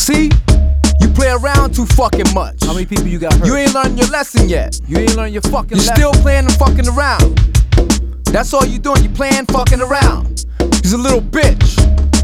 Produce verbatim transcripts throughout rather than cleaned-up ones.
See? You play around too fucking much. How many people you got hurt? You ain't learned your lesson yet. You ain't learned your fucking You're lesson. still playing and fucking around. That's all you doing, you playing fucking around. He's a little bitch.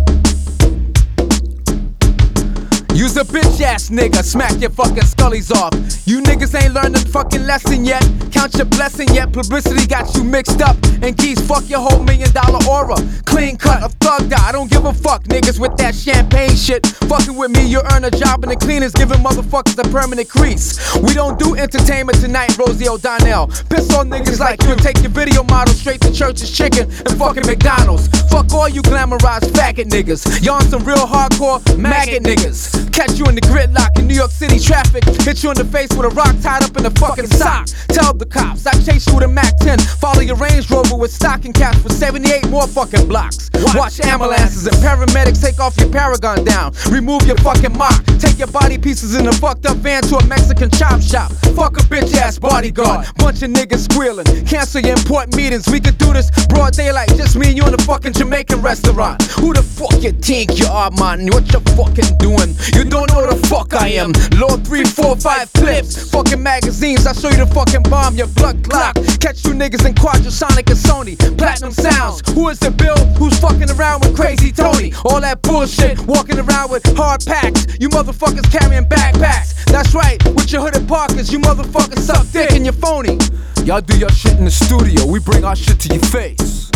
You's a bitch ass nigga, smack your fucking scullies off. You niggas ain't learned the fucking lesson yet. Count your blessing yet. Publicity got you mixed up. And geez, fuck your whole million dollar aura. Clean cut of thugged out. I don't give a fuck, niggas with that champagne shit. Fucking with me, you earn a job in the cleaners, giving motherfuckers a permanent crease. We don't do entertainment tonight, Rosie O'Donnell. Piss on niggas like you and take your video model straight to Church's Chicken and fucking McDonald's. Fuck all you glamorized faggot niggas. Y'all some real hardcore maggot niggas. Catch you in the gridlock in New York City traffic. Hit you in the face with a rock tied up in a fucking sock. Tell the cops I chase you with a Mac ten. Follow your Range Rover with stocking caps for seventy-eight more fucking blocks. Watch ambulances and paramedics take off your Paragon down. Remove your fucking mock. Take your body pieces in a fucked up van to a Mexican chop shop. Fuck a bitch ass bodyguard. Bunch of niggas squealing. Cancel your important meetings. We could do this broad daylight. Just me and you in a fucking Jamaican restaurant. Who the fuck you think you are, man? What you fucking doing? You don't know the fuck I am. Lord three, four, five clips. Fucking magazines, I show you the fucking bomb, your blood clock. Catch you niggas in Quadrasonic and Sony. Platinum Sounds. Who is the Bill? Who's fucking around with Crazy Tony? All that bullshit, walking around with hard packs. You motherfuckers carrying backpacks. That's right, with your hooded Parkers. You motherfuckers suck dick and you're phony. Y'all do your shit in the studio, we bring our shit to your face.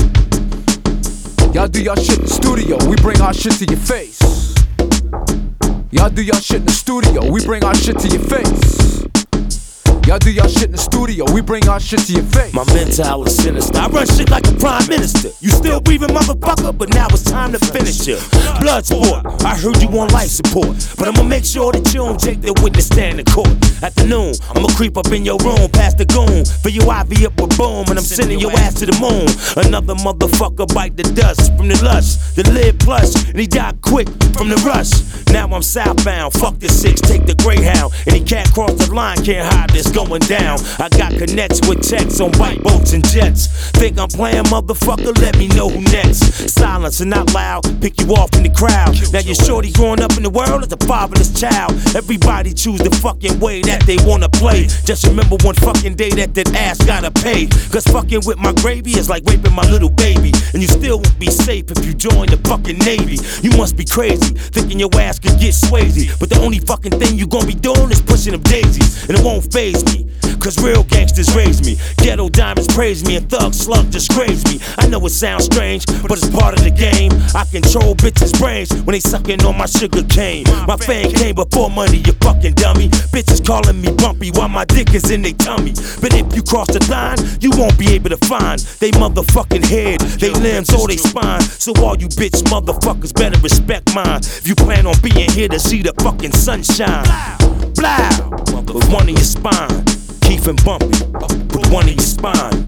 Y'all do your shit in the studio, we bring our shit to your face. Y'all do your shit in the studio, we bring our shit to your face. Y'all do your shit in the studio, we bring our shit to your face. My mental is sinister, I run shit like a prime minister. You still breathing, motherfucker, but now it's time to finish it. Blood sport, I heard you want life support, but I'ma make sure that you don't take the witness stand in court. At the noon, I'ma creep up in your room, past the goon, for you I be up with boom, and I'm sending your ass to the moon. Another motherfucker bite the dust from the lust, the lid plush, and he died quick from the rush. Now I'm southbound, fuck the six, take the Greyhound, and he can't cross the line, can't hide this going down. I got connects with techs on bike boats and jets. Think I'm playing, motherfucker? Let me know who next. Silence and not loud, pick you off in the crowd. Now your shorty growing up in the world as a fatherless child. Everybody choose the fucking way that they wanna play. Just remember one fucking day that that ass gotta pay. Cause fucking with my gravy is like raping my little baby. And you still won't be safe if you join the fucking Navy. You must be crazy, thinking your ass could get swayzy. But the only fucking thing you gon' be doing is pushing them daisies. And it won't faze me, cause real gangsters raise me. Ghetto diamonds praise me and thug slug disgrace me. I know it sounds strange, but it's part of the game. I control bitches' brains when they sucking on my sugar cane. My fame came before money, you fucking dummy. Bitches calling me bumpy while my dick is in their tummy. But if you cross the line, you won't be able to find they motherfucking head, they limbs or they spine. So all you bitch motherfuckers better respect mine. If you plan on being here to see the fucking sunshine, blow with one in your spine. Keep and bumping with one in your spine.